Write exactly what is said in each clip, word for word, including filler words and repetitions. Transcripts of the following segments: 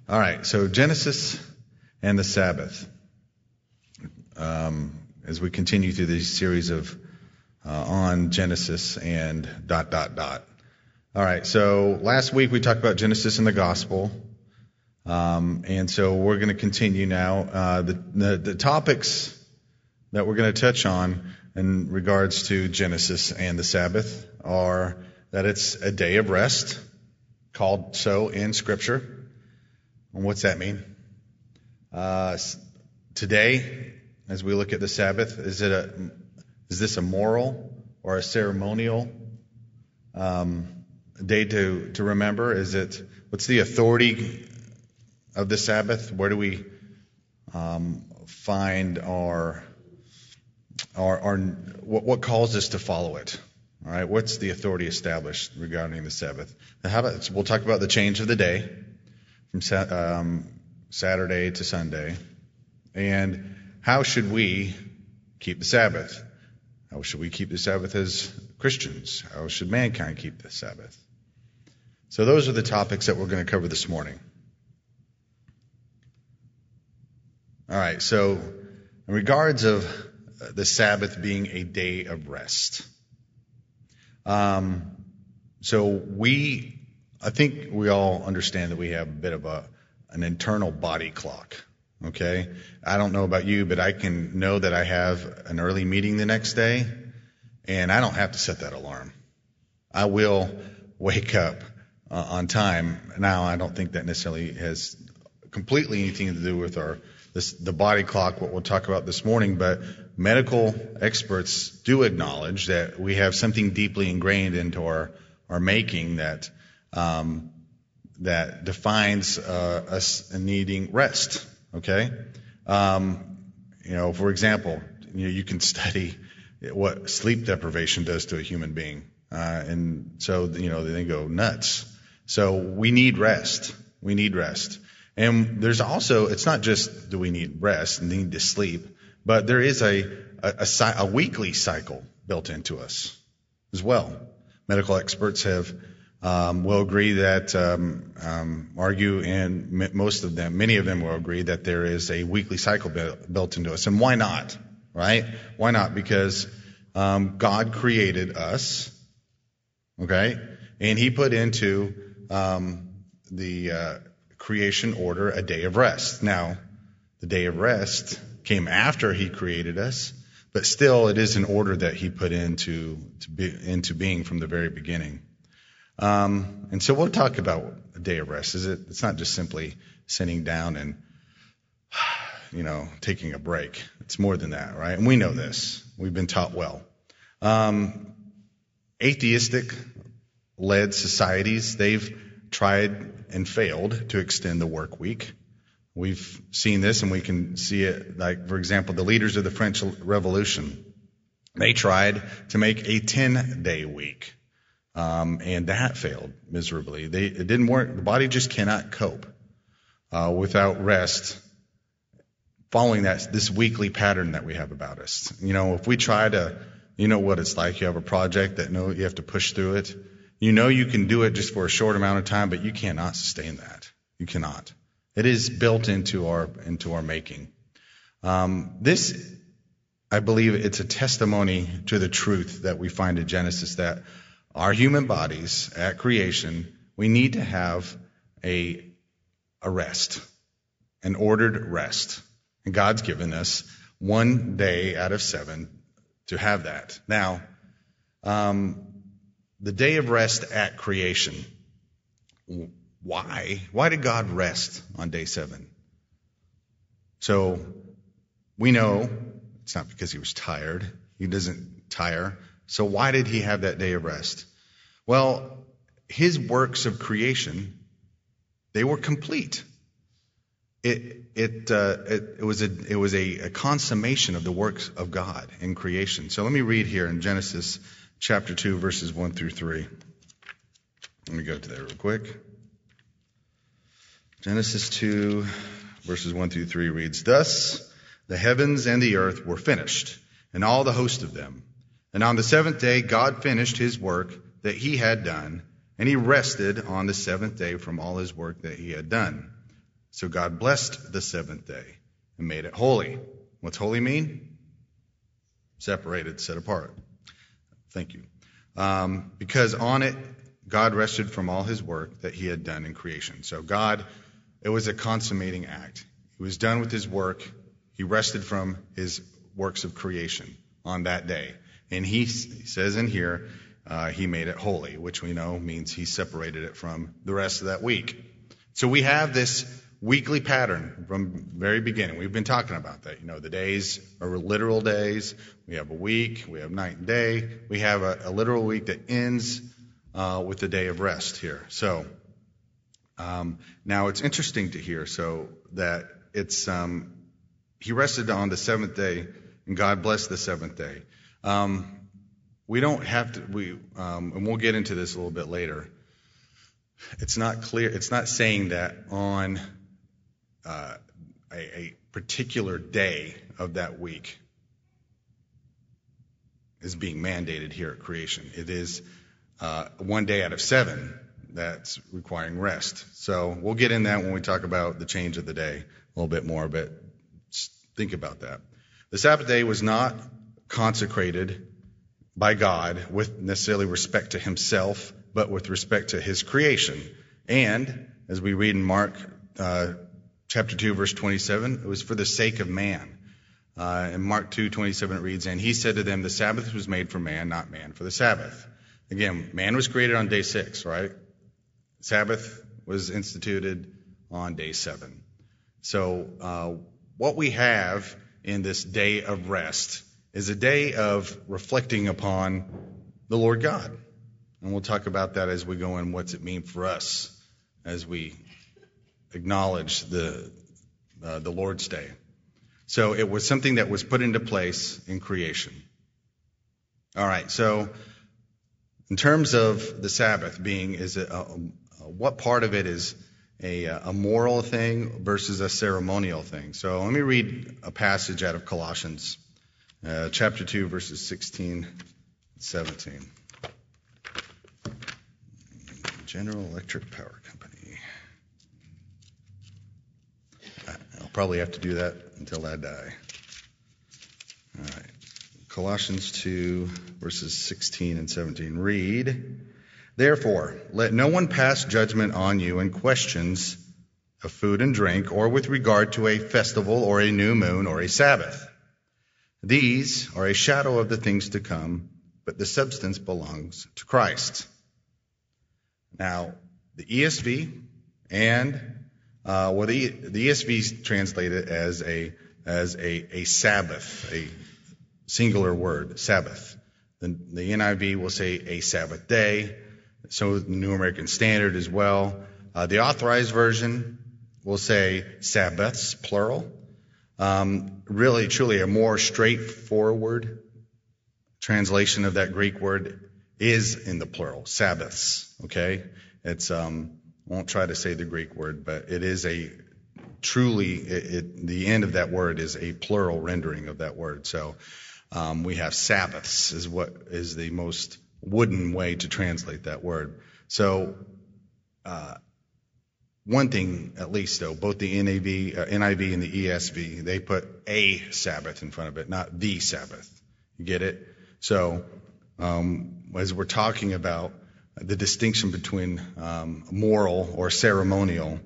All right, so Genesis and the Sabbath. Um, as we continue through this series of uh, on Genesis and dot, dot, dot. All right, so last week we talked about Genesis and the gospel. Um, and so we're going to continue now. Uh, the, the, the topics that we're going to touch on in regards to Genesis and the Sabbath are that it's a day of rest, called so in Scripture. And what's that mean? Uh, today, as we look at the Sabbath, is it a is this a moral or a ceremonial um, day to to remember? Is it what's the authority of the Sabbath? Where do we um, find our our our what, what calls us to follow it? All right, what's the authority established regarding the Sabbath? Now, how about we'll talk about the change of the day from um, Saturday to Sunday, and how should we keep the Sabbath? How should we keep the Sabbath as Christians? How should mankind keep the Sabbath? So those are the topics that we're going to cover this morning. All right, so in regards of the Sabbath being a day of rest, um, so we, I think we all understand that we have a bit of a an internal body clock. Okay, I don't know about you, but I can know that I have an early meeting the next day, and I don't have to set that alarm. I will wake up uh, on time. Now, I don't think that necessarily has completely anything to do with our this, the body clock, what we'll talk about this morning, but medical experts do acknowledge that we have something deeply ingrained into our, our making that um, that defines uh, us needing rest. Okay, um, you know, for example, you know, you can study what sleep deprivation does to a human being, uh, and so you know they go nuts. So we need rest. We need rest, and there's also it's not just do we need rest and need to sleep, but there is a a, a, a weekly cycle built into us as well. Medical experts have. Um, will agree that, um, um, argue, and m- most of them, many of them will agree that there is a weekly cycle bu- built into us. And why not, right? Why not? Because um, God created us, okay? And He put into um, the uh, creation order a day of rest. Now, the day of rest came after He created us, but still it is an order that He put into to be, into being from the very beginning. Um, and so we'll talk about a day of rest. Is it? It's not just simply sitting down and, you know, taking a break. It's more than that, right? And we know this. We've been taught well. Um, atheistic-led societies, they've tried and failed to extend the work week. We've seen this, and we can see it, like, for example, the leaders of the French Revolution. They tried to make a ten-day week. Um, and that failed miserably. They, it didn't work. The body just cannot cope uh, without rest, following that this weekly pattern that we have about us. You know, if we try to, you know what it's like. You have a project that know you have to push through it. You know you can do it just for a short amount of time, but you cannot sustain that. You cannot. It is built into our into our making. Um, this, I believe, it's a testimony to the truth that we find in Genesis that. Our human bodies at creation, we need to have a, a rest, an ordered rest. And God's given us one day out of seven to have that. Now, um, the day of rest at creation, why? Why did God rest on day seven? So we know it's not because He was tired. He doesn't tire. So why did He have that day of rest? Well, His works of creation, they were complete. It it uh, it, it was a it was a, a consummation of the works of God in creation. So let me read here in Genesis chapter two, verses one through three. Let me go to that real quick. Genesis two, verses one through three reads, "Thus the heavens and the earth were finished, and all the host of them. And on the seventh day God finished His work that He had done, and He rested on the seventh day from all His work that He had done. So God blessed the seventh day and made it holy. What's holy mean? Separated, set apart. Thank you. Um, because on it, God rested from all his work that he had done in creation. So God, it was a consummating act. He was done with his work. He rested from his works of creation on that day. And he, he says in here, uh, he made it holy, which we know means he separated it from the rest of that week. So we have this weekly pattern from the very beginning. We've been talking about that. You know, the days are literal days. We have a week. We have night and day. We have a, a literal week that ends uh, with the day of rest here. So um, now it's interesting to hear so that it's um, he rested on the seventh day, and God blessed the seventh day. Um, we don't have to. We um, and we'll get into this a little bit later. It's not clear. It's not saying that on uh, a, a particular day of that week is being mandated here at creation. It is uh, one day out of seven that's requiring rest. So we'll get in that when we talk about the change of the day a little bit more, but just think about that. The Sabbath day was not consecrated by God with necessarily respect to himself, but with respect to his creation. And as we read in Mark uh, chapter two, verse twenty-seven, it was for the sake of man. Uh, in Mark two twenty-seven it reads, and he said to them, the Sabbath was made for man, not man for the Sabbath. Again, man was created on day six, right? Sabbath was instituted on day seven. So uh, what we have in this day of rest is a day of reflecting upon the Lord God. And we'll talk about that as we go in, what's it mean for us as we acknowledge the uh, the Lord's Day. So it was something that was put into place in creation. All right, so in terms of the Sabbath being, is it, uh, uh, what part of it is a, a moral thing versus a ceremonial thing? So let me read a passage out of Colossians uh, chapter two, verses sixteen and seventeen. General Electric Power Company. I'll probably have to do that until I die. All right. Colossians two, verses sixteen and seventeen. Read, therefore, let no one pass judgment on you in questions of food and drink, or with regard to a festival, or a new moon, or a Sabbath. These are a shadow of the things to come, but the substance belongs to Christ. Now, the E S V and uh, well, the the E S V is translated as a as a, a Sabbath, a singular word, Sabbath. The, the N I V will say a Sabbath day. So the New American Standard as well. Uh, the Authorized Version will say Sabbaths, plural. Um, really, truly, a more straightforward translation of that Greek word is in the plural, Sabbaths, okay? It's, um, I won't try to say the Greek word, but it is a truly, it, it, the end of that word is a plural rendering of that word. So um, we have Sabbaths is what is the most wooden way to translate that word. So uh, one thing, at least though, both the N A V, uh, N I V and the E S V, they put a Sabbath in front of it, not the Sabbath. You get it? So um, as we're talking about the distinction between um, moral or ceremonial,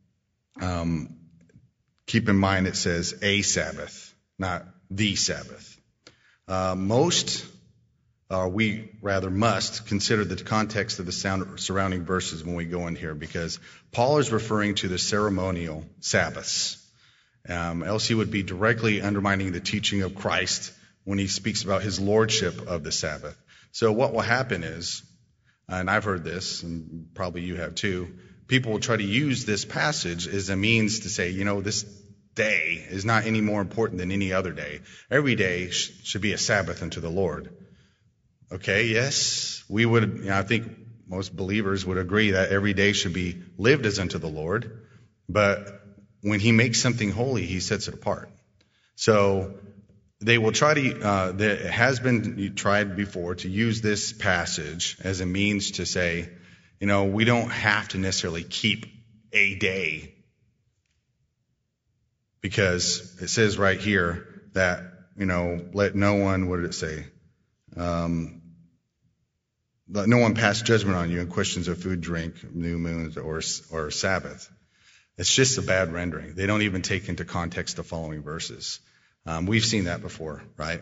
um, keep in mind it says a Sabbath, not the Sabbath. Uh, most, or we rather must, consider the context of the sound, surrounding verses when we go in here, because Paul is referring to the ceremonial Sabbaths. Um, else he would be directly undermining the teaching of Christ when he speaks about his lordship of the Sabbath. So what will happen is, and I've heard this, and probably you have too, people will try to use this passage as a means to say, you know, this day is not any more important than any other day. Every day sh- should be a Sabbath unto the Lord. Okay, yes, we would, you know, I think most believers would agree that every day should be lived as unto the Lord, but when he makes something holy, he sets it apart. So they will try to, uh, there has been tried before to use this passage as a means to say, you know, we don't have to necessarily keep a day because it says right here that, you know, let no one, what did it say? Um, let no one pass judgment on you in questions of food, drink, new moons, or or Sabbath. It's just a bad rendering. They don't even take into context the following verses. Um, we've seen that before, right?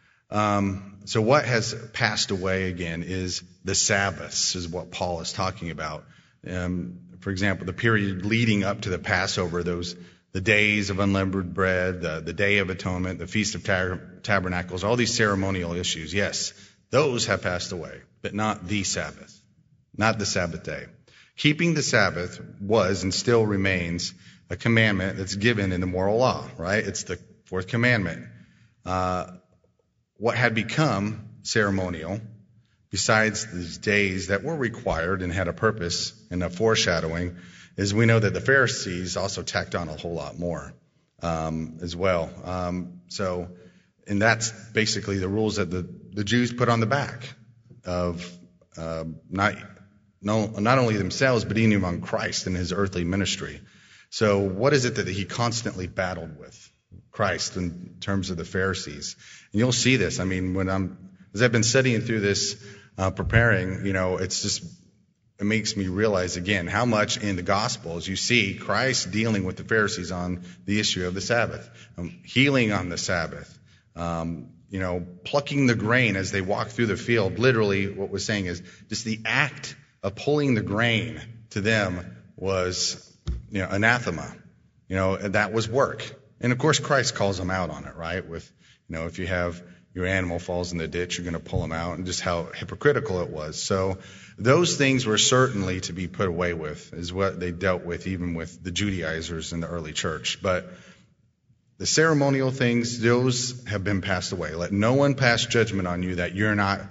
Um, so what has passed away again is the Sabbaths, is what Paul is talking about. Um, for example, the period leading up to the Passover, those the days of unleavened bread, the, the Day of Atonement, the Feast of Tab- Tabernacles, all these ceremonial issues. Yes, those have passed away, but not the Sabbath, not the Sabbath day. Keeping the Sabbath was and still remains a commandment that's given in the moral law, right? It's the fourth commandment. Uh, what had become ceremonial, besides these days that were required and had a purpose and a foreshadowing, is we know that the Pharisees also tacked on a whole lot more um, as well. Um, so, and that's basically the rules that the, the Jews put on the back of uh, not no, not only themselves, but even on Christ in his earthly ministry. So what is it that he constantly battled with? Christ in terms of the Pharisees. And you'll see this. I mean, when I'm, as I've been studying through this, uh, preparing, you know, it's just, it makes me realize again how much in the Gospels you see Christ dealing with the Pharisees on the issue of the Sabbath, um, healing on the Sabbath, um, you know, plucking the grain as they walk through the field. Literally, what we're saying is just the act of pulling the grain to them was, you know, anathema. You know, that was work. And of course, Christ calls them out on it, right? With, you know, if you have your animal falls in the ditch, you're going to pull them out, and just how hypocritical it was. So those things were certainly to be put away with, is what they dealt with, even with the Judaizers in the early church. But the ceremonial things, those have been passed away. Let no one pass judgment on you that you're not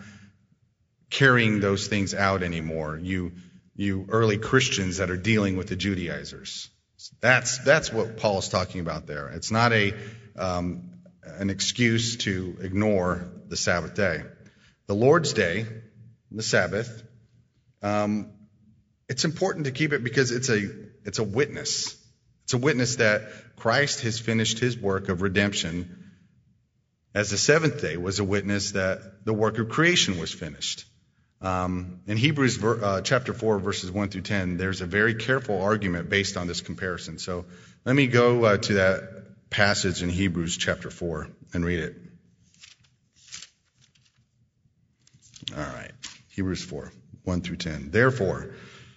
carrying those things out anymore. You, you early Christians that are dealing with the Judaizers. That's that's what Paul is talking about there. It's not a um, an excuse to ignore the Sabbath day. The Lord's Day, the Sabbath, um, it's important to keep it because it's a it's a witness. It's a witness that Christ has finished his work of redemption, as the seventh day was a witness that the work of creation was finished. Um, in Hebrews uh, chapter four, verses one through ten, there's a very careful argument based on this comparison. So let me go uh, to that passage in Hebrews chapter four and read it. All right. Hebrews four, one through ten. Therefore,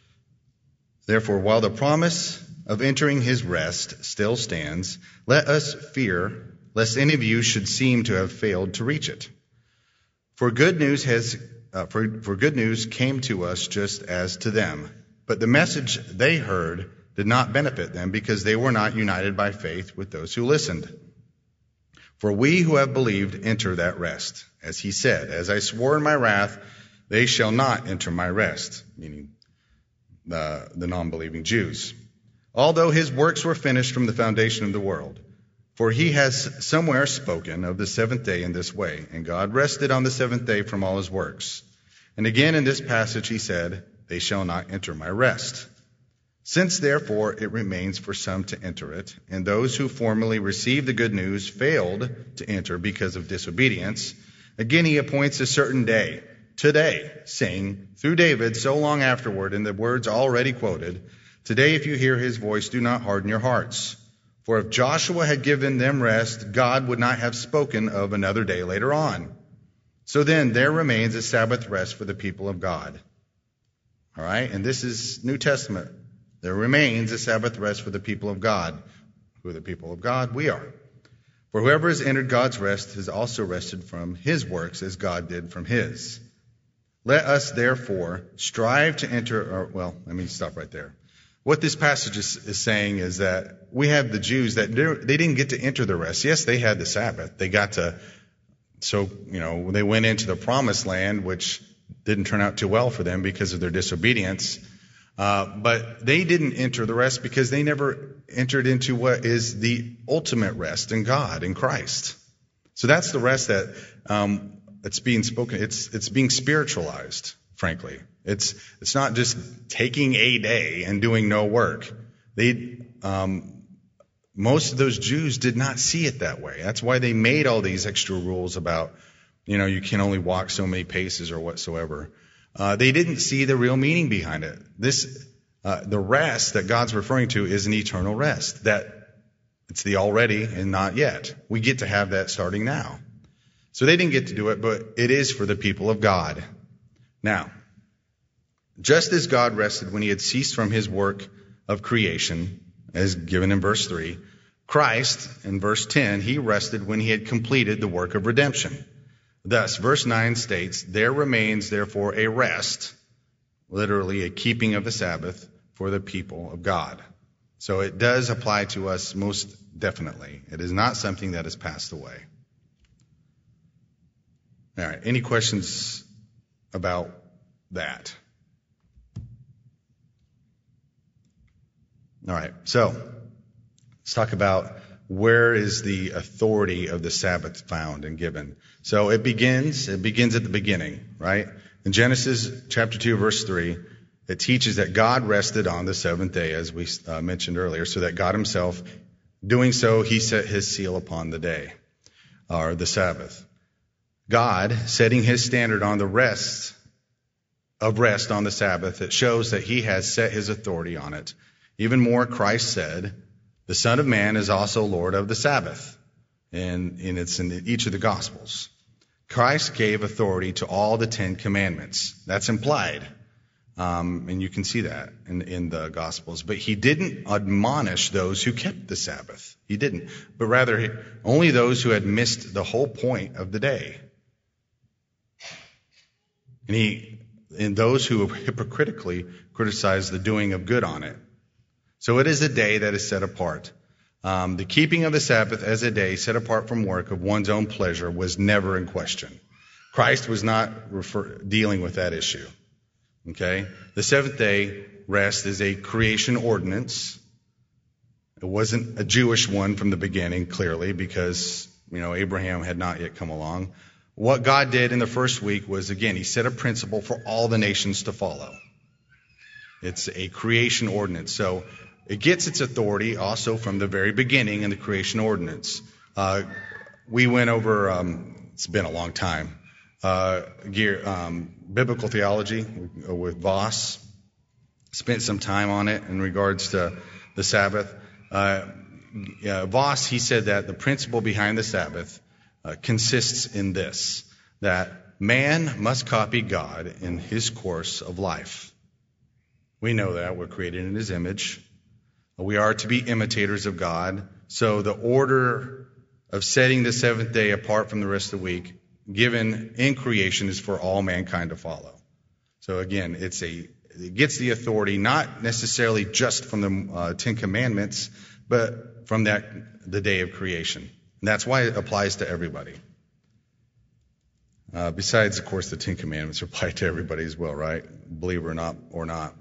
therefore, while the promise of entering his rest still stands, let us fear lest any of you should seem to have failed to reach it. For good news has Uh, for, for good news came to us just as to them. But the message they heard did not benefit them because they were not united by faith with those who listened. For we who have believed enter that rest. As he said, as I swore in my wrath, they shall not enter my rest, meaning the, the non-believing Jews. Although his works were finished from the foundation of the world. For he has somewhere spoken of the seventh day in this way, and God rested on the seventh day from all his works. And again in this passage he said, they shall not enter my rest. Since therefore it remains for some to enter it, and those who formerly received the good news failed to enter because of disobedience, again he appoints a certain day, today, saying, through David so long afterward, in the words already quoted, today if you hear his voice, do not harden your hearts. For if Joshua had given them rest, God would not have spoken of another day later on. So then there remains a Sabbath rest for the people of God. All right, and this is New Testament. There remains a Sabbath rest for the people of God. Who are the people of God? We are. For whoever has entered God's rest has also rested from his works as God did from his. Let us therefore strive to enter, or, well, let me stop right there. What this passage is, is saying is that we have the Jews that they didn't get to enter the rest. Yes, they had the Sabbath. They got to, so, you know, they went into the promised land, which didn't turn out too well for them because of their disobedience. Uh, but they didn't enter the rest because they never entered into what is the ultimate rest in God, in Christ. So that's the rest that um, it's being spoken. It's it's being spiritualized, frankly. It's it's not just taking a day and doing no work. They um, most of those Jews did not see it that way. That's why they made all these extra rules about, you know, you can only walk so many paces or whatsoever. Uh, they didn't see the real meaning behind it. This, uh, the rest that God's referring to is an eternal rest. That it's the already and not yet. We get to have that starting now. So they didn't get to do it, but it is for the people of God. Now, just as God rested when he had ceased from his work of creation, as given in verse three, Christ, in verse ten, he rested when he had completed the work of redemption. Thus, verse nine states, there remains therefore a rest, literally a keeping of the Sabbath, for the people of God. So it does apply to us most definitely. It is not something that has passed away. All right, any questions about that? All right, so let's talk about where is the authority of the Sabbath found and given. So it begins, it begins at the beginning, right? In Genesis chapter two, verse three, it teaches that God rested on the seventh day, as we uh, mentioned earlier, so that God himself, doing so, he set his seal upon the day, or the Sabbath. God setting his standard on the rest of rest on the Sabbath, it shows that he has set his authority on it. Even more, Christ said, the Son of Man is also Lord of the Sabbath. And, and it's in each of the Gospels. Christ gave authority to all the Ten Commandments. That's implied. Um, and you can see that in, in the Gospels. But he didn't admonish those who kept the Sabbath. He didn't. But rather, only those who had missed the whole point of the day. And he, and those who hypocritically criticized the doing of good on it. So it is a day that is set apart. Um, the keeping of the Sabbath as a day set apart from work of one's own pleasure was never in question. Christ was not refer- dealing with that issue. Okay? The seventh day rest is a creation ordinance. It wasn't a Jewish one from the beginning, clearly, because, you know, Abraham had not yet come along. What God did in the first week was, again, he set a principle for all the nations to follow. It's a creation ordinance. So it gets its authority also from the very beginning in the creation ordinance. Uh, we went over, um, it's been a long time, uh, gear, um, biblical theology with Voss. Spent some time on it in regards to the Sabbath. Uh, yeah, Voss, he said that the principle behind the Sabbath uh, consists in this, that man must copy God in his course of life. We know that. We're created in his image. We are to be imitators of God. So the order of setting the seventh day apart from the rest of the week, given in creation, is for all mankind to follow. So again, it's a it gets the authority not necessarily just from the uh, Ten Commandments, but from that the day of creation. And that's why it applies to everybody. Uh, besides, of course, the Ten Commandments apply to everybody as well, right? Believe it or not, or not.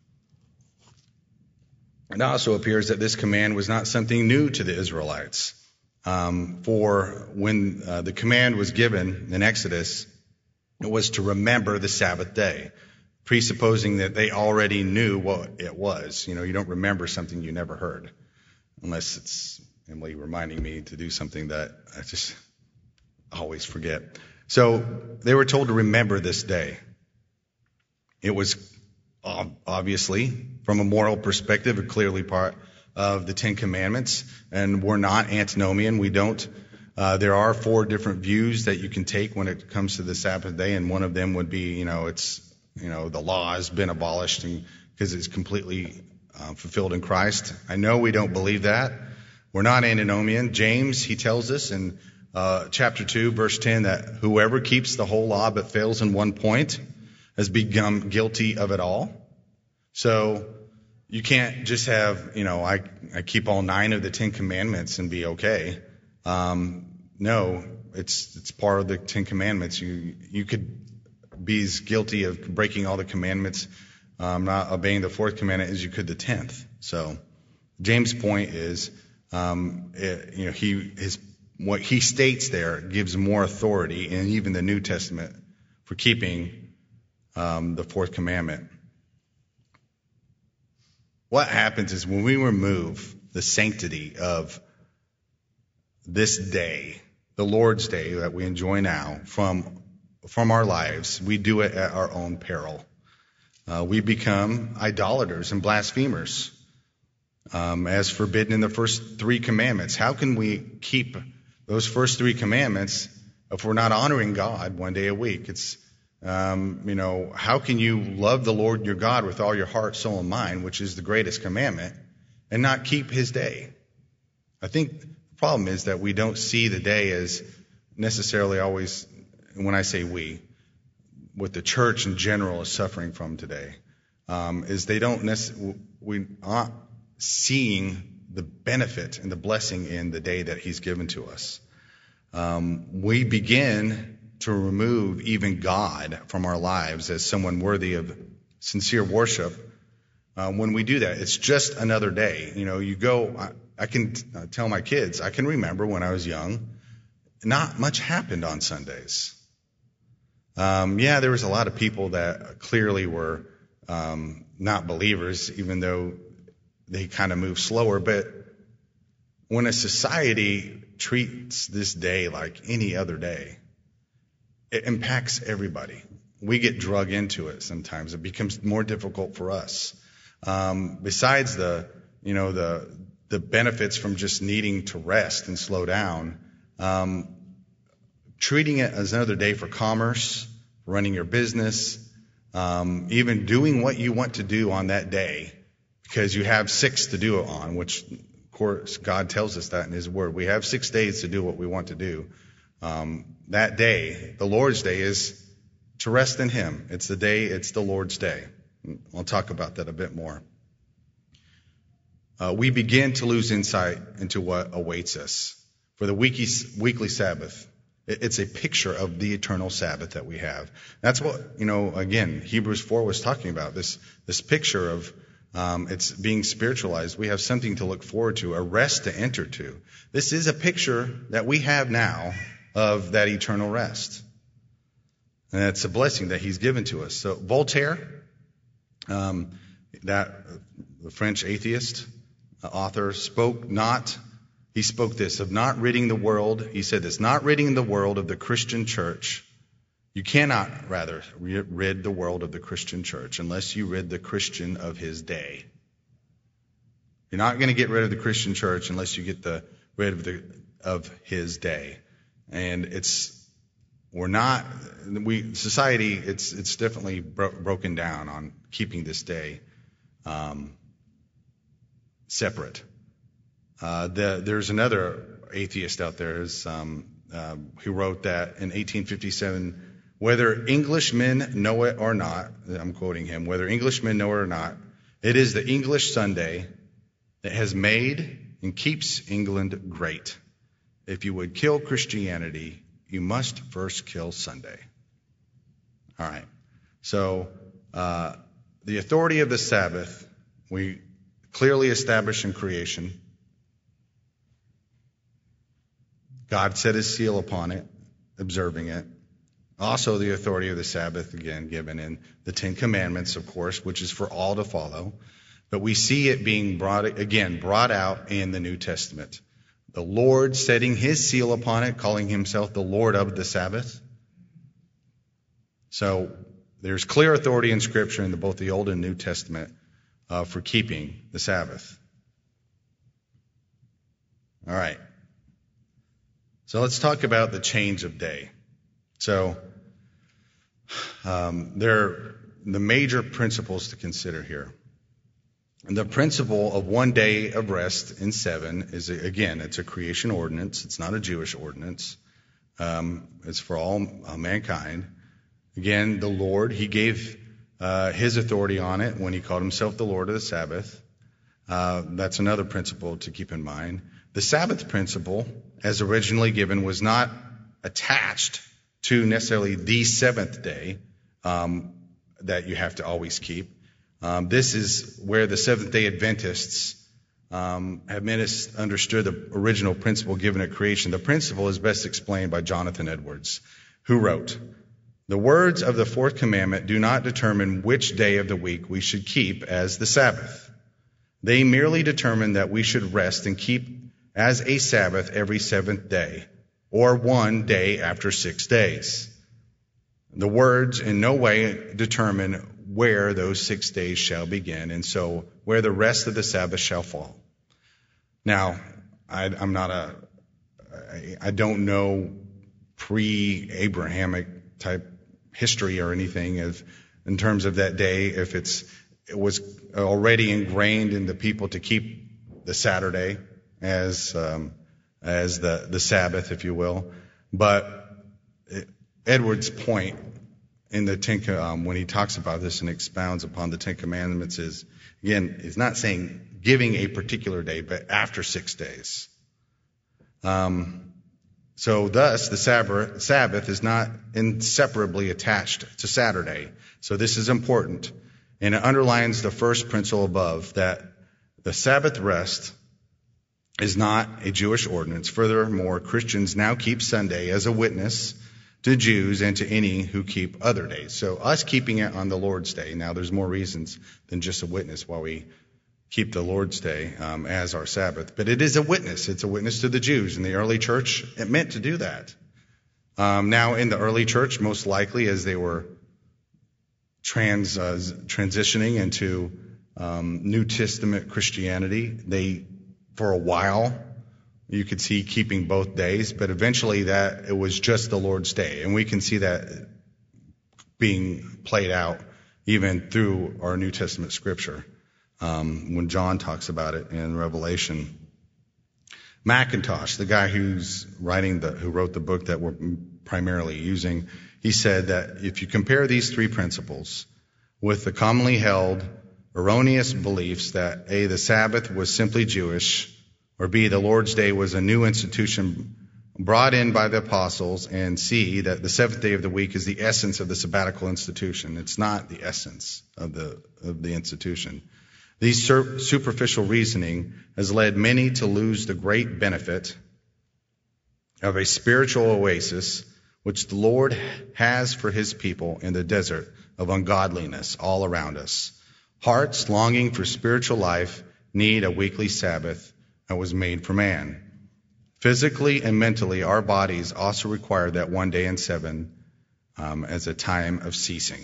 It also appears that this command was not something new to the Israelites. Um, for when uh, the command was given in Exodus, it was to remember the Sabbath day, presupposing that they already knew what it was. You know, you don't remember something you never heard, unless it's Emily reminding me to do something that I just always forget. So they were told to remember this day. It was obviously, from a moral perspective, a clearly part of the Ten Commandments, and we're not antinomian. We don't. Uh, there are four different views that you can take when it comes to the Sabbath day, and one of them would be, you know, it's, you know, the law has been abolished because it's completely uh, fulfilled in Christ. I know we don't believe that. We're not antinomian. James, he tells us in uh, chapter two, verse ten, that whoever keeps the whole law but fails in one point has become guilty of it all. So you can't just have, you know, I, I keep all nine of the Ten Commandments and be okay. Um, no, it's it's part of the Ten Commandments. You you could be as guilty of breaking all the commandments, um, not obeying the fourth commandment, as you could the tenth. So James' point is, um, it, you know, he his what he states there gives more authority in even the New Testament for keeping um, the fourth commandment. What happens is when we remove the sanctity of this day, the Lord's Day that we enjoy now, from from our lives. We do it at our own peril. Uh, we become idolaters and blasphemers, um, as forbidden in the first three commandments. How can we keep those first three commandments if we're not honoring God one day a week? It's, um, you know, how can you love the Lord your God with all your heart, soul, and mind, which is the greatest commandment, and not keep his day? I think the problem is that we don't see the day as necessarily always, when I say we, what the church in general is suffering from today, um, is they don't necessarily, we aren't seeing the benefit and the blessing in the day that he's given to us. Um, we begin to remove even God from our lives as someone worthy of sincere worship. Uh, when we do that, it's just another day. You know, you go, I, I can uh, tell my kids, I can remember when I was young, not much happened on Sundays. Um, yeah, there was a lot of people that clearly were um, not believers, even though they kind of move slower. But when a society treats this day like any other day, it impacts everybody. We get drug into it sometimes. It becomes more difficult for us. Um, besides the, you know, the the benefits from just needing to rest and slow down, um, treating it as another day for commerce, running your business, um, even doing what you want to do on that day because you have six to do it on, which, of course, God tells us that in his word. We have six days to do what we want to do. Um, that day, the Lord's Day, is to rest in him. It's the day, it's the Lord's Day. I'll talk about that a bit more. Uh, we begin to lose insight into what awaits us. For the weekly, weekly Sabbath, it's a picture of the eternal Sabbath that we have. That's what, you know, again, Hebrews four was talking about, this this picture of um, it's being spiritualized. We have something to look forward to, a rest to enter to. This is a picture that we have now of that eternal rest. And it's a blessing that he's given to us. So Voltaire, um, that the French atheist uh, author, spoke not... He spoke this of not ridding the world. He said this, not ridding the world of the Christian church. You cannot, rather, rid the world of the Christian church unless you rid the Christian of his day. You're not going to get rid of the Christian church unless you get the rid of the of his day. And it's we're not we society. It's it's definitely bro- broken down on keeping this day um, separate. Uh, the, there's another atheist out there is, um, uh, who wrote that in eighteen fifty-seven, whether Englishmen know it or not, I'm quoting him, whether Englishmen know it or not, it is the English Sunday that has made and keeps England great. If you would kill Christianity, you must first kill Sunday. All right. So uh, the authority of the Sabbath, we clearly establish in creation. God set his seal upon it, observing it. Also the authority of the Sabbath, again, given in the Ten Commandments, of course, which is for all to follow. But we see it being brought, again, brought out in the New Testament. The Lord setting his seal upon it, calling himself the Lord of the Sabbath. So there's clear authority in Scripture in the, both the Old and New Testament uh, for keeping the Sabbath. All right. So let's talk about the change of day. So um, there are the major principles to consider here. And the principle of one day of rest in seven is, again, it's a creation ordinance. It's not a Jewish ordinance. Um, it's for all uh, mankind. Again, the Lord, he gave uh, his authority on it when he called himself the Lord of the Sabbath. Uh, that's another principle to keep in mind. The Sabbath principle, as originally given, was not attached to necessarily the seventh day um, that you have to always keep. Um, this is where the Seventh-day Adventists um, have misunderstood the original principle given at creation. The principle is best explained by Jonathan Edwards, who wrote, "The words of the fourth commandment do not determine which day of the week we should keep as the Sabbath. They merely determined that we should rest and keep as a Sabbath every seventh day, or one day after six days. The words in no way determine where those six days shall begin, and so where the rest of the Sabbath shall fall. Now, I, I'm not a, I, I don't know pre-Abrahamic type history or anything of, in terms of that day, if it's it was already ingrained in the people to keep the Saturday as um, as the, the Sabbath, if you will. But it, Edwards' point in the Ten, um, when he talks about this and expounds upon the Ten Commandments is, again, he's not saying giving a particular day, but after six days. Um, so thus, the Sabbath, Sabbath is not inseparably attached to Saturday. So this is important. And it underlines the first principle above, that the Sabbath rest is not a Jewish ordinance. Furthermore, Christians now keep Sunday as a witness to Jews and to any who keep other days. So us keeping it on the Lord's Day, now there's more reasons than just a witness why we keep the Lord's Day um, as our Sabbath. But it is a witness. It's a witness to the Jews. In the early church, it meant to do that. Um, now, in the early church, most likely as they were trans uh, transitioning into um, New Testament Christianity, they, for a while, you could see keeping both days, but eventually that it was just the Lord's Day. And we can see that being played out even through our New Testament scripture. Um, when John talks about it in Revelation. Mackintosh, the guy who's writing the, who wrote the book that we're primarily using, he said that if you compare these three principles with the commonly held erroneous beliefs that A, the Sabbath was simply Jewish, or B, the Lord's Day was a new institution brought in by the apostles, and C, that the seventh day of the week is the essence of the sabbatical institution. It's not the essence of the of the institution. These sur- superficial reasoning has led many to lose the great benefit of a spiritual oasis which the Lord has for his people in the desert of ungodliness all around us. Hearts longing for spiritual life need a weekly Sabbath that was made for man. Physically and mentally, our bodies also require that one day in seven um, as a time of ceasing.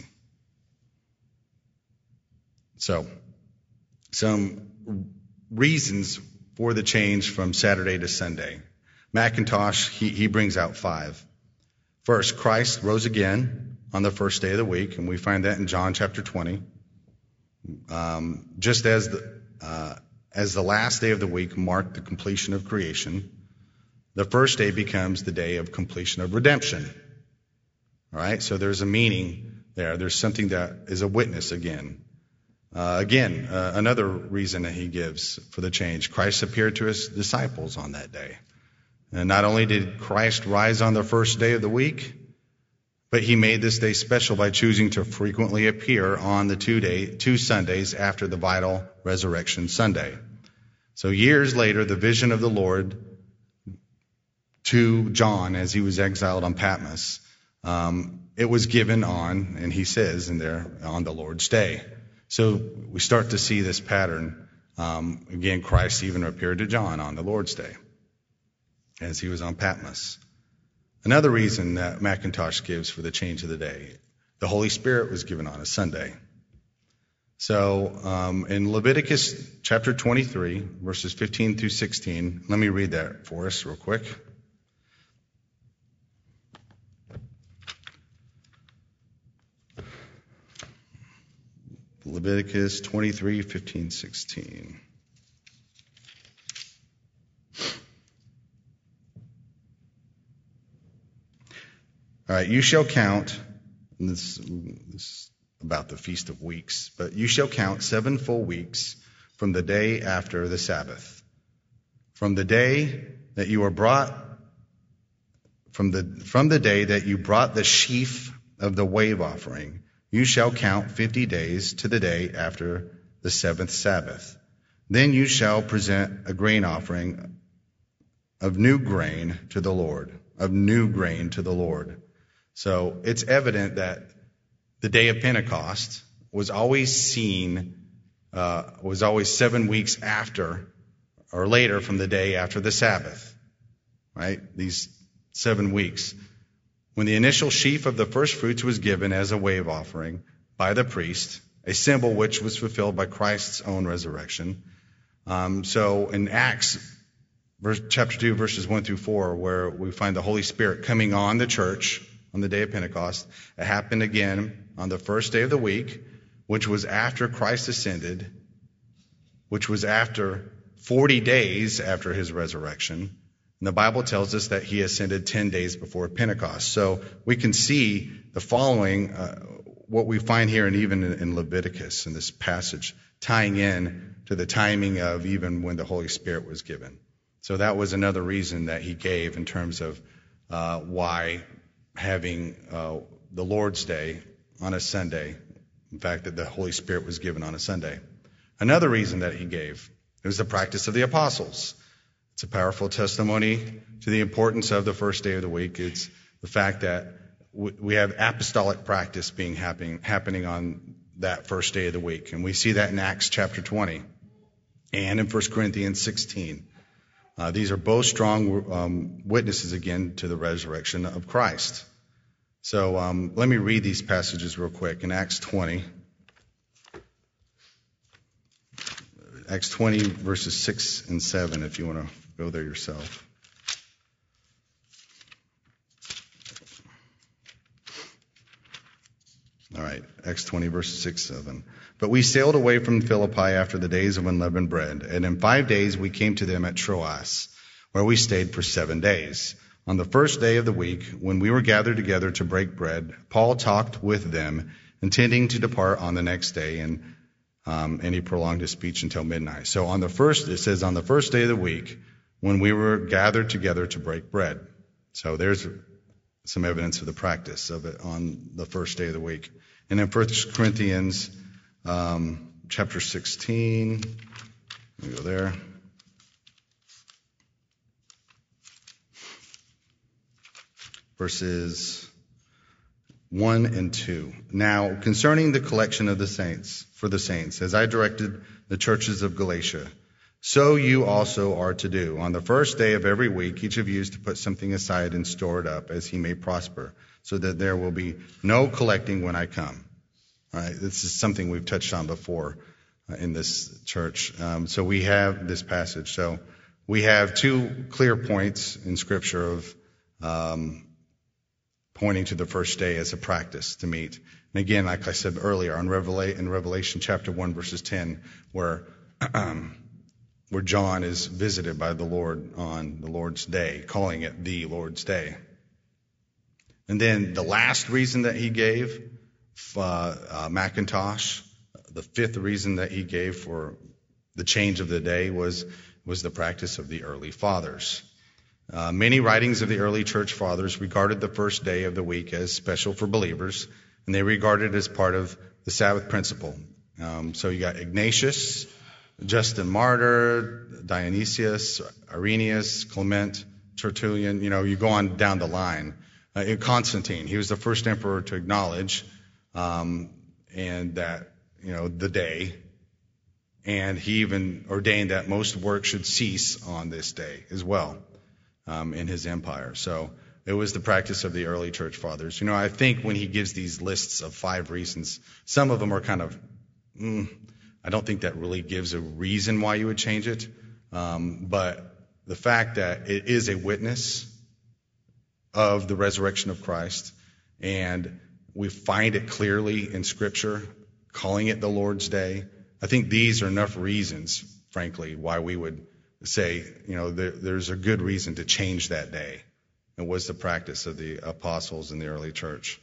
So, some reasons for the change from Saturday to Sunday. Mackintosh, he, he brings out five. First, Christ rose again on the first day of the week, and we find that in John chapter twenty. Um, just as the, uh, as the last day of the week marked the completion of creation, the first day becomes the day of completion of redemption. All right, so there's a meaning there. There's something that is a witness again. Uh, again, uh, another reason that he gives for the change. Christ appeared to his disciples on that day. And not only did Christ rise on the first day of the week, but he made this day special by choosing to frequently appear on the two day, two Sundays after the vital resurrection Sunday. So years later, the vision of the Lord to John as he was exiled on Patmos, um, it was given on, and he says in there, on the Lord's day. So we start to see this pattern. Um, again, Christ even appeared to John on the Lord's day as he was on Patmos. Another reason that Mackintosh gives for the change of the day, the Holy Spirit was given on a Sunday. So um, in Leviticus chapter twenty-three, verses fifteen through sixteen, let me read that for us real quick. Leviticus twenty-three, fifteen, sixteen. All right, you shall count, and this, this is about the Feast of Weeks, but you shall count seven full weeks from the day after the Sabbath. From the day that you were brought, from the, from the day that you brought the sheaf of the wave offering, you shall count fifty days to the day after the seventh Sabbath. Then you shall present a grain offering of new grain to the Lord, of new grain to the Lord. So it's evident that the day of Pentecost was always seen uh, was always seven weeks after or later from the day after the Sabbath, right? These seven weeks. When the initial sheaf of the first fruits was given as a wave offering by the priest, a symbol which was fulfilled by Christ's own resurrection. Um, so in Acts verse, chapter two, verses one through four, where we find the Holy Spirit coming on the church on the day of Pentecost, it happened again on the first day of the week, which was after Christ ascended, which was after forty days after his resurrection. And the Bible tells us that he ascended ten days before Pentecost. So we can see the following, uh, what we find here and even in, in Leviticus in this passage, tying in to the timing of even when the Holy Spirit was given. So that was another reason that he gave in terms of uh, why having uh, the Lord's Day on a Sunday, in fact, that the Holy Spirit was given on a Sunday. Another reason that he gave was the practice of the apostles. It's a powerful testimony to the importance of the first day of the week. It's the fact that we have apostolic practice being happening, happening on that first day of the week. And we see that in Acts chapter twenty and in First Corinthians sixteen. Uh, these are both strong um, witnesses, again, to the resurrection of Christ. So um, let me read these passages real quick. In Acts twenty, Acts twenty, verses six and seven, if you want to go there yourself. All right, Acts twenty, verses six, seven. But we sailed away from Philippi after the days of unleavened bread, and in five days we came to them at Troas, where we stayed for seven days. On the first day of the week, when we were gathered together to break bread, Paul talked with them, intending to depart on the next day, and um, and he prolonged his speech until midnight. So on the first, it says on the first day of the week, when we were gathered together to break bread. So there's some evidence of the practice of it on the first day of the week. And in First Corinthians um, chapter sixteen, let me go there. Verses one and two. Now, concerning the collection of the saints, for the saints, as I directed the churches of Galatia, so you also are to do. On the first day of every week, each of you is to put something aside and store it up as he may prosper, so that there will be no collecting when I come. All right, this is something we've touched on before uh, in this church. Um, so we have this passage. So we have two clear points in Scripture of um, pointing to the first day as a practice to meet. And again, like I said earlier, on Revela- in Revelation chapter one, verses ten, where um, where John is visited by the Lord on the Lord's day, calling it the Lord's day. And then the last reason that he gave, uh, uh, Macintosh, the fifth reason that he gave for the change of the day was was the practice of the early fathers. Uh, many writings of the early church fathers regarded the first day of the week as special for believers, and they regarded it as part of the Sabbath principle. Um, so you got Ignatius, Justin Martyr, Dionysius, Irenaeus, Clement, Tertullian. You know, you go on down the line. Uh, Constantine, he was the first emperor to acknowledge um, and that you know the day, and he even ordained that most work should cease on this day as well. Um, in his empire. So it was the practice of the early church fathers. You know, I think when he gives these lists of five reasons, some of them are kind of, mm, I don't think that really gives a reason why you would change it. Um, but the fact that it is a witness of the resurrection of Christ, and we find it clearly in Scripture, calling it the Lord's Day, I think these are enough reasons, frankly, why we would say, you know, there, there's a good reason to change that day. It was the practice of the apostles in the early church.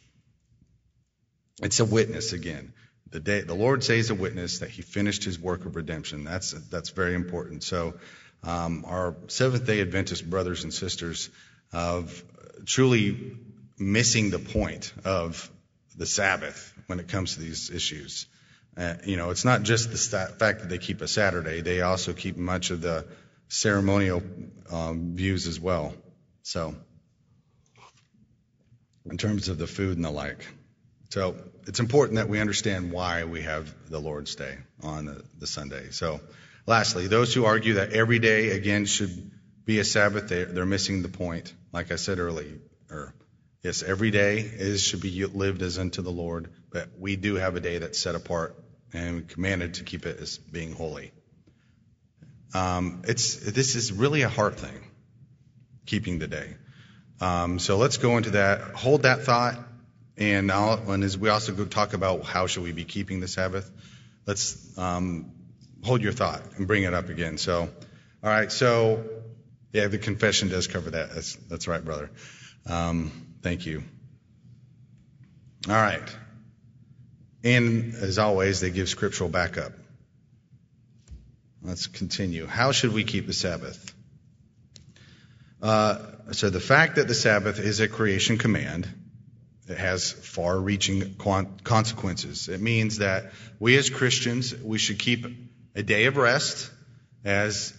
It's a witness again. The day, the Lord's Day is a witness that he finished his work of redemption. That's that's very important. So um, our Seventh-day Adventist brothers and sisters of truly missing the point of the Sabbath when it comes to these issues. Uh, you know, it's not just the st- fact that they keep a Saturday. They also keep much of the ceremonial um, views as well. So, in terms of the food and the like. So it's important that we understand why we have the Lord's Day on the, the Sunday. So lastly, those who argue that every day, again, should be a Sabbath, they, they're missing the point. Like I said earlier, yes, every day is should be lived as unto the Lord, but we do have a day that's set apart and commanded to keep it as being holy. Um, it's this is really a heart thing, keeping the day. Um, so let's go into that. Hold that thought, and, I'll, and as we also go talk about how should we be keeping the Sabbath, let's um, hold your thought and bring it up again. So, all right. So, yeah, the confession does cover that. That's that's right, brother. Um, thank you. All right. And as always, they give scriptural backup. Let's continue. How should we keep the Sabbath? Uh, so the fact that the Sabbath is a creation command, it has far-reaching consequences. It means that we as Christians, we should keep a day of rest as,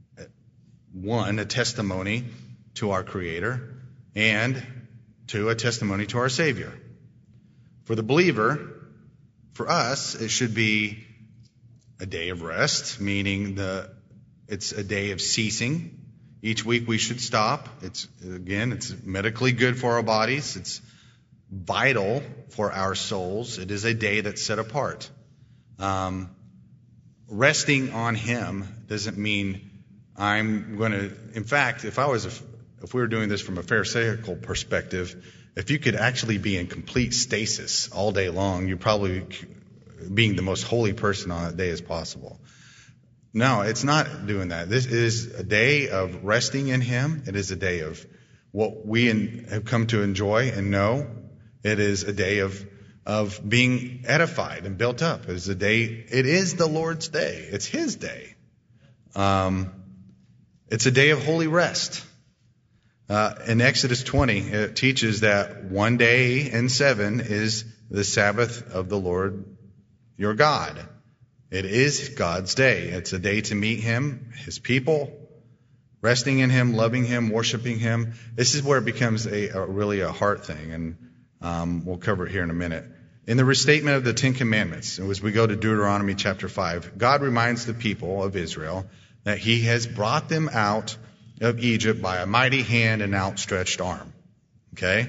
one, a testimony to our Creator, and two, a testimony to our Savior. For the believer, for us, it should be a day of rest, meaning the it's a day of ceasing. Each week we should stop. It's again, it's medically good for our bodies. It's vital for our souls. It is a day that's set apart. Um, resting on Him doesn't mean I'm going to. In fact, if I was, a, if we were doing this from a Pharisaical perspective, if you could actually be in complete stasis all day long, you're probably being the most holy person on that day as possible. No, it's not doing that. This is a day of resting in Him. It is a day of what we in, have come to enjoy and know. It is a day of of being edified and built up. It is a day. It is the Lord's day. It's His day. Um, it's a day of holy rest. Uh, in Exodus twenty, it teaches that one day in seven is the Sabbath of the Lord your God. It is God's day. It's a day to meet Him, His people, resting in Him, loving Him, worshiping Him. This is where it becomes a, a really a heart thing, and um, we'll cover it here in a minute. In the restatement of the Ten Commandments, as we go to Deuteronomy chapter five, God reminds the people of Israel that He has brought them out of Egypt by a mighty hand and outstretched arm. Okay?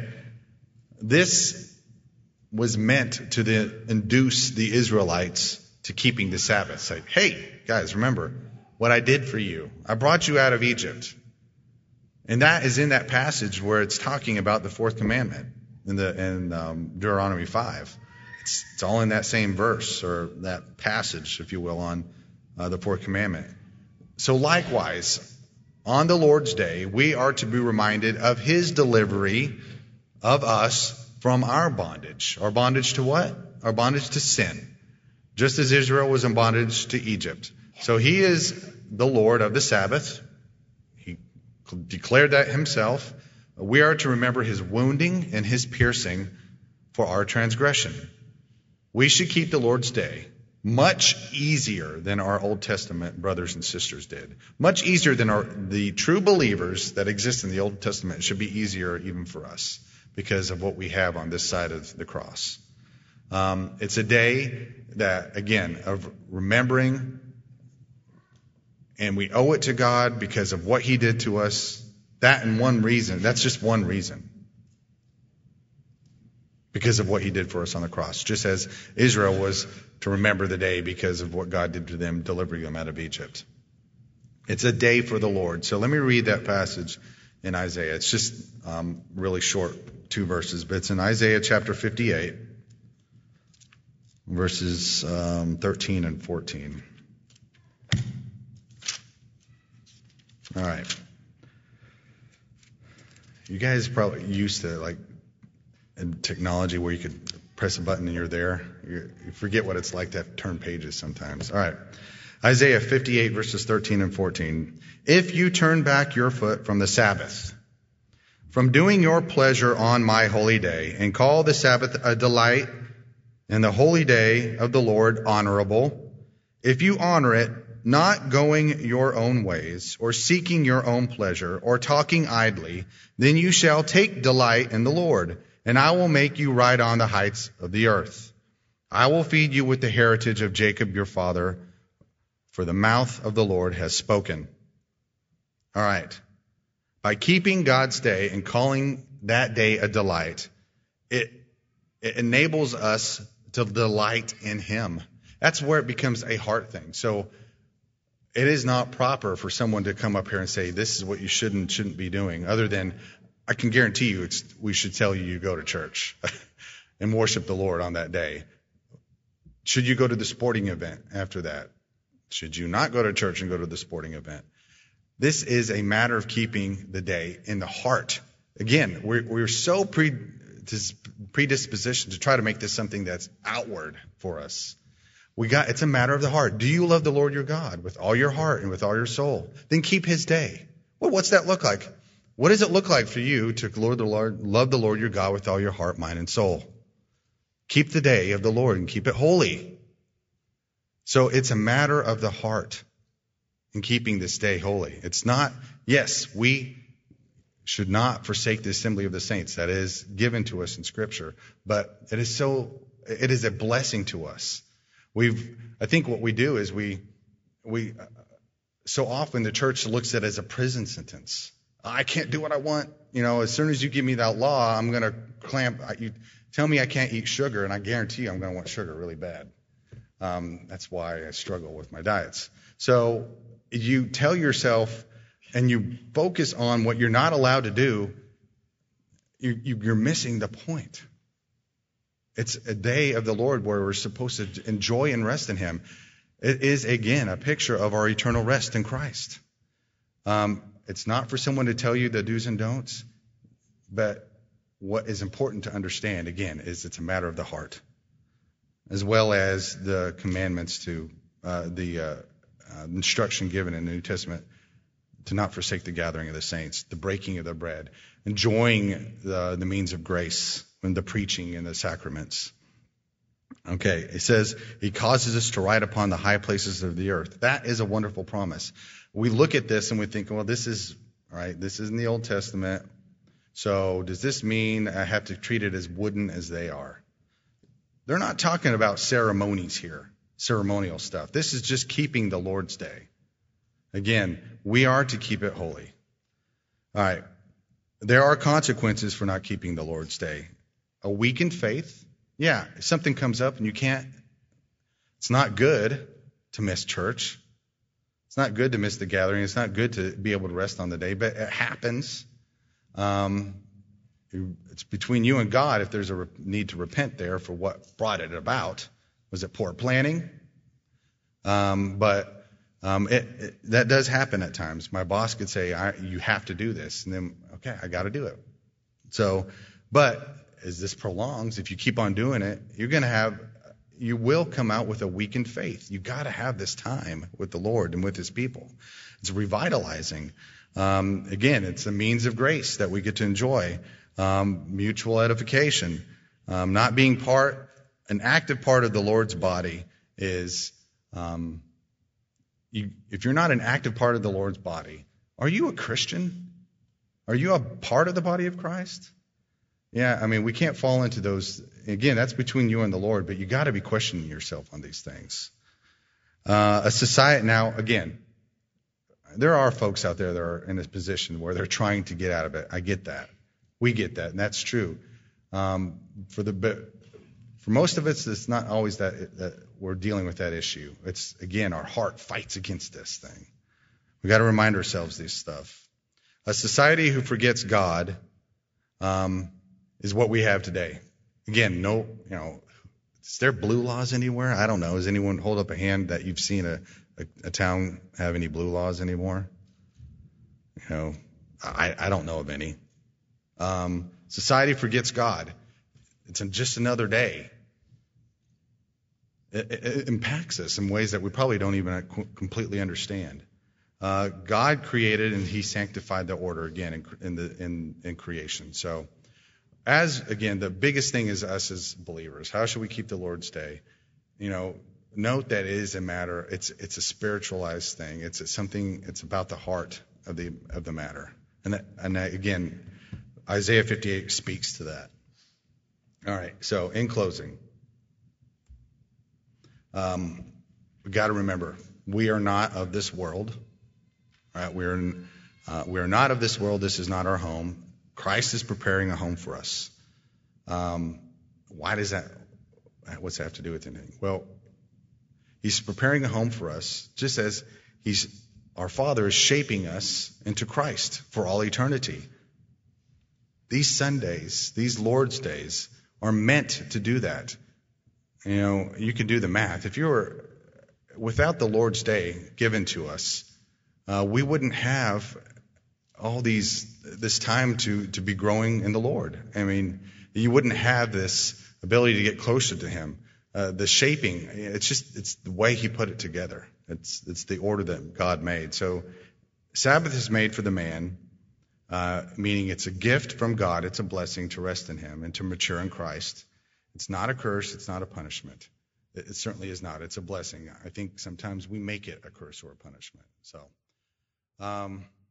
This was meant to the, induce the Israelites to keeping the Sabbath. Say, hey, guys, remember what I did for you. I brought you out of Egypt. And that is in that passage where it's talking about the fourth commandment in the in um, Deuteronomy five. It's, it's all in that same verse, or that passage, if you will, on uh, the fourth commandment. So likewise, on the Lord's day, we are to be reminded of His delivery of us from our bondage. Our bondage to what? Our bondage to sin. Just as Israel was in bondage to Egypt. So He is the Lord of the Sabbath. He declared that Himself. We are to remember His wounding and His piercing for our transgression. We should keep the Lord's day much easier than our Old Testament brothers and sisters did. Much easier than our, the true believers that exist in the Old Testament. It should be easier even for us because of what we have on this side of the cross. Um, it's a day that, again, of remembering, and we owe it to God because of what He did to us. That and one reason, that's just one reason. Because of what He did for us on the cross. Just as Israel was to remember the day because of what God did to them, delivering them out of Egypt. It's a day for the Lord. So let me read that passage in Isaiah. It's just um, really short, two verses, but it's in Isaiah chapter fifty-eight, verses um, thirteen and fourteen. All right. You guys probably used to like in technology where you could press a button and you're there. You forget what it's like to have to turn pages sometimes. All right. Isaiah fifty-eight, verses thirteen and fourteen. If you turn back your foot from the Sabbath, from doing your pleasure on my holy day, and call the Sabbath a delight, and the holy day of the Lord honorable, if you honor it, not going your own ways, or seeking your own pleasure, or talking idly, then you shall take delight in the Lord, and I will make you ride on the heights of the earth. I will feed you with the heritage of Jacob your father, for the mouth of the Lord has spoken. All right. By keeping God's day and calling that day a delight, it, it enables us to delight in him. That's where it becomes a heart thing. So it is not proper for someone to come up here and say, this is what you should and shouldn't be doing, other than I can guarantee you it's, we should tell you you go to church and worship the Lord on that day. Should you go to the sporting event after that? Should you not go to church and go to the sporting event? This is a matter of keeping the day in the heart. Again, we're, we're so predispositioned to try to make this something that's outward for us. We got, it's a matter of the heart. Do you love the Lord your God with all your heart and with all your soul? Then keep his day. Well, what's that look like? What does it look like for you to Lord the Lord, love the Lord your God with all your heart, mind, and soul? Keep the day of the Lord and keep it holy. So it's a matter of the heart in keeping this day holy. It's not, yes, we should not forsake the assembly of the saints. That is given to us in Scripture. But it is so, it is a blessing to us. We've, I think what we do is we, we, so often the church looks at it as a prison sentence. I can't do what I want. You know, as soon as you give me that law, I'm going to clamp. You tell me I can't eat sugar, and I guarantee you I'm going to want sugar really bad. Um, that's why I struggle with my diets. So you tell yourself and you focus on what you're not allowed to do, you, you, you're missing the point. It's a day of the Lord where we're supposed to enjoy and rest in him. It is, again, a picture of our eternal rest in Christ. Um, it's not for someone to tell you the do's and don'ts, but what is important to understand, again, is it's a matter of the heart, as well as the commandments to uh, the uh, uh, instruction given in the New Testament to not forsake the gathering of the saints, the breaking of the bread, enjoying the, the means of grace and the preaching and the sacraments. Okay, it says he causes us to ride upon the high places of the earth. That is a wonderful promise. We look at this and we think, well, this is, all right, this is in the Old Testament. So does this mean I have to treat it as wooden as they are? They're not talking about ceremonies here, ceremonial stuff. This is just keeping the Lord's day. Again, we are to keep it holy. All right. There are consequences for not keeping the Lord's day. A weakened faith. Yeah, if something comes up and you can't, it's not good to miss church. It's not good to miss the gathering. It's not good to be able to rest on the day, but it happens. Um, it's between you and God if there's a re- need to repent there for what brought it about. Was it poor planning? Um, but um, it, it, that does happen at times. My boss could say, I, you have to do this. And then, okay, I got to do it. So, but as this prolongs, if you keep on doing it, you're going to have, you will come out with a weakened faith. You got to have this time with the Lord and with his people. It's revitalizing. Um, again, it's a means of grace that we get to enjoy. Um, mutual edification. Um, not being part, an active part of the Lord's body is, um, you, if you're not an active part of the Lord's body, are you a Christian? Are you a part of the body of Christ? Yeah, I mean, we can't fall into those. Again, that's between you and the Lord, but you got to be questioning yourself on these things. Uh, a society, now, again, there are folks out there that are in this position where they're trying to get out of it. I get that. We get that, and that's true. Um, for the for most of us, it's not always that, that we're dealing with that issue. It's, again, our heart fights against this thing. We got to remind ourselves this stuff. A society who forgets God um, is what we have today. Again, no, you know, is there blue laws anywhere? I don't know. Does anyone hold up a hand that you've seen a, a, a town have any blue laws anymore? You know, I, I don't know of any. Um, society forgets God. It's just another day. It, it, it impacts us in ways that we probably don't even completely understand. Uh, God created and he sanctified the order again in, in the in, in creation. So as, again, the biggest thing is us as believers. How should we keep the Lord's day? You know, note that it is a matter, it's it's a spiritualized thing. It's, it's something, it's about the heart of the of the matter. And that, and that, again, Isaiah fifty-eight speaks to that. All right. So in closing, um, we got to remember we are not of this world. All right. We are uh, we are not of this world. This is not our home. Christ is preparing a home for us. Um, why does that? What's that have to do with anything? Well, He's preparing a home for us, just as He's our Father is shaping us into Christ for all eternity. These Sundays, these Lord's days, are meant to do that. You know, you can do the math. If you were without the Lord's Day given to us, uh, we wouldn't have all these this time to to be growing in the Lord. I mean, you wouldn't have this ability to get closer to Him. Uh, the shaping, it's just it's the way He put it together. It's it's the order that God made. So Sabbath is made for the man, uh, meaning it's a gift from God. It's a blessing to rest in Him and to mature in Christ. It's not a curse. It's not a punishment. It, it certainly is not. It's a blessing. I think sometimes we make it a curse or a punishment. So. Um,